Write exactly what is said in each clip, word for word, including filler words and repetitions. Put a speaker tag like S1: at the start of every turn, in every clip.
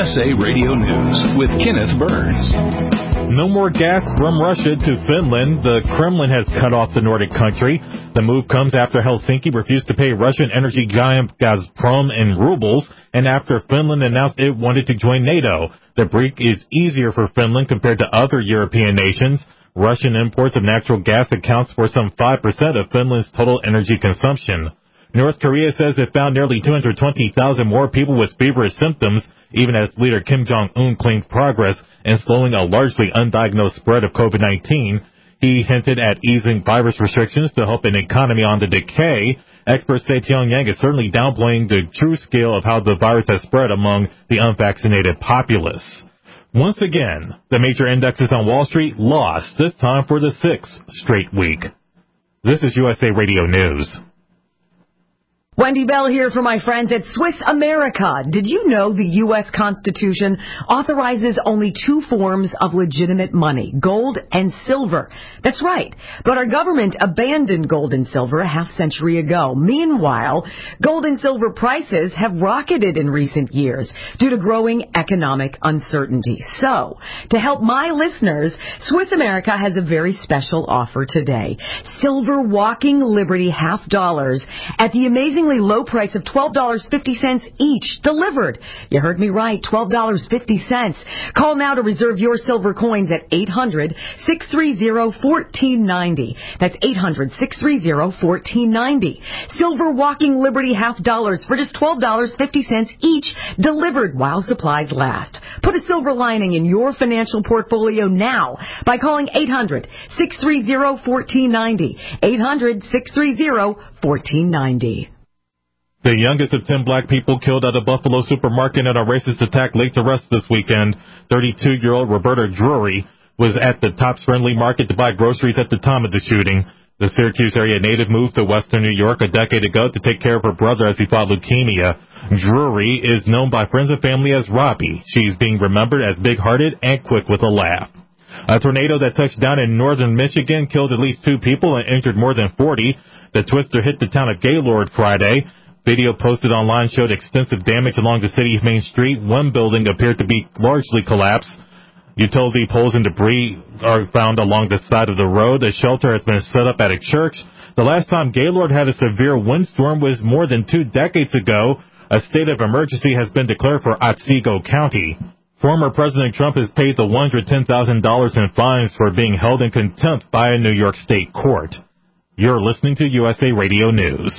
S1: S A Radio News with Kenneth Burns.
S2: No more gas from Russia to Finland. The Kremlin has cut off the Nordic country. The move comes after Helsinki refused to pay Russian energy giant Gazprom in rubles, and after Finland announced it wanted to join NATO. The break is easier for Finland compared to other European nations. Russian imports of natural gas accounts for some five percent of Finland's total energy consumption. North Korea says it found nearly two hundred twenty thousand more people with feverish symptoms, even as leader Kim Jong-un claimed progress in slowing a largely undiagnosed spread of COVID nineteen. He hinted at easing virus restrictions to help an economy on the decay. Experts say Pyongyang is certainly downplaying the true scale of how the virus has spread among the unvaccinated populace. Once again, the major indexes on Wall Street lost, this time for the sixth straight week. This is U S A Radio News.
S3: Wendy Bell here for my friends at Swiss America. Did you know the U S Constitution authorizes only two forms of legitimate money, gold and silver? That's right. But our government abandoned gold and silver a half century ago. Meanwhile, gold and silver prices have rocketed in recent years due to growing economic uncertainty. So, to help my listeners, Swiss America has a very special offer today. Silver Walking Liberty half dollars at the amazing low price of twelve dollars and fifty cents each, delivered. You heard me right, twelve dollars and fifty cents. Call now to reserve your silver coins at eight hundred, six three zero, one four nine zero. That's eight hundred, six three zero, one four nine zero. Silver Walking Liberty half dollars for just twelve dollars and fifty cents each, delivered while supplies last. Put a silver lining in your financial portfolio now by calling eight hundred, six three zero, one four nine zero. eight hundred, six three zero, one four nine zero.
S2: The youngest of ten black people killed at a Buffalo supermarket in a racist attack laid to rest this weekend. thirty-two-year-old Roberta Drury was at the Tops Friendly Market to buy groceries at the time of the shooting. The Syracuse area native moved to western New York a decade ago to take care of her brother as he fought leukemia. Drury is known by friends and family as Robbie. She's being remembered as big-hearted and quick with a laugh. A tornado that touched down in northern Michigan killed at least two people and injured more than forty. The twister hit the town of Gaylord Friday. Video posted online showed extensive damage along the city's main street. One building appeared to be largely collapsed. Utility poles and debris are found along the side of the road. A shelter has been set up at a church. The last time Gaylord had a severe windstorm was more than two decades ago. A state of emergency has been declared for Otsego County. Former President Trump has paid the one hundred ten thousand dollars in fines for being held in contempt by a New York State court. You're listening to U S A Radio News.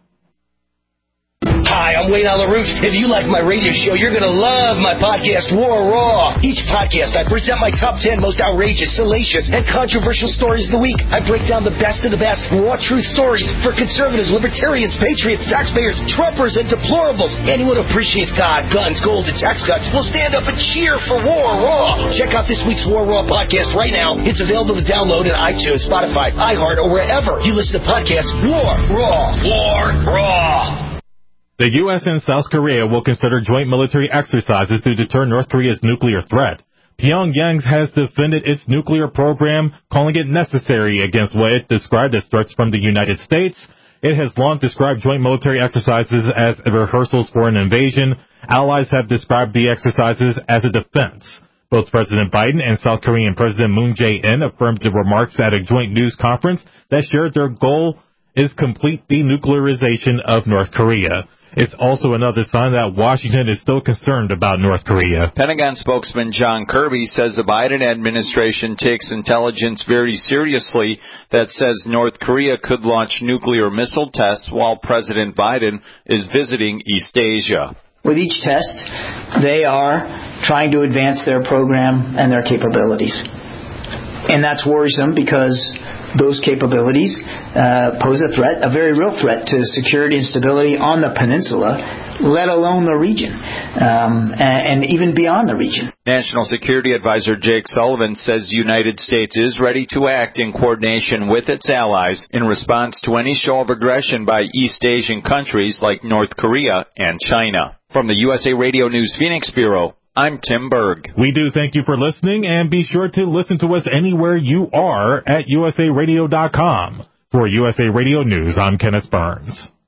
S4: Hi, I'm Wayne LaRouche. If you like my radio show, you're going to love my podcast, War Raw. Each podcast, I present my top ten most outrageous, salacious, and controversial stories of the week. I break down the best of the best raw truth stories for conservatives, libertarians, patriots, taxpayers, Trumpers, and deplorables. Anyone who appreciates God, guns, gold, and tax cuts will stand up and cheer for War Raw. Check out this week's War Raw podcast right now. It's available to download in iTunes, Spotify, iHeart, or wherever you listen to podcasts. War Raw. War Raw.
S2: The U S and South Korea will consider joint military exercises to deter North Korea's nuclear threat. Pyongyang has defended its nuclear program, calling it necessary against what it described as threats from the United States. It has long described joint military exercises as rehearsals for an invasion. Allies have described the exercises as a defense. Both President Biden and South Korean President Moon Jae-in affirmed the remarks at a joint news conference that shared their goal is complete denuclearization of North Korea. It's also another sign that Washington is still concerned about North Korea.
S5: Pentagon spokesman John Kirby says the Biden administration takes intelligence very seriously that says North Korea could launch nuclear missile tests while President Biden is visiting East Asia.
S6: With each test, they are trying to advance their program and their capabilities. And that's worrisome because those capabilities uh, pose a threat, a very real threat to security and stability on the peninsula, let alone the region, um, and, and even beyond the region.
S5: National Security Advisor Jake Sullivan says the United States is ready to act in coordination with its allies in response to any show of aggression by East Asian countries like North Korea and China. From the U S A Radio News Phoenix Bureau, I'm Tim Berg.
S2: We do thank you for listening, and be sure to listen to us anywhere you are at U S A radio dot com. For U S A Radio News, I'm Kenneth Burns.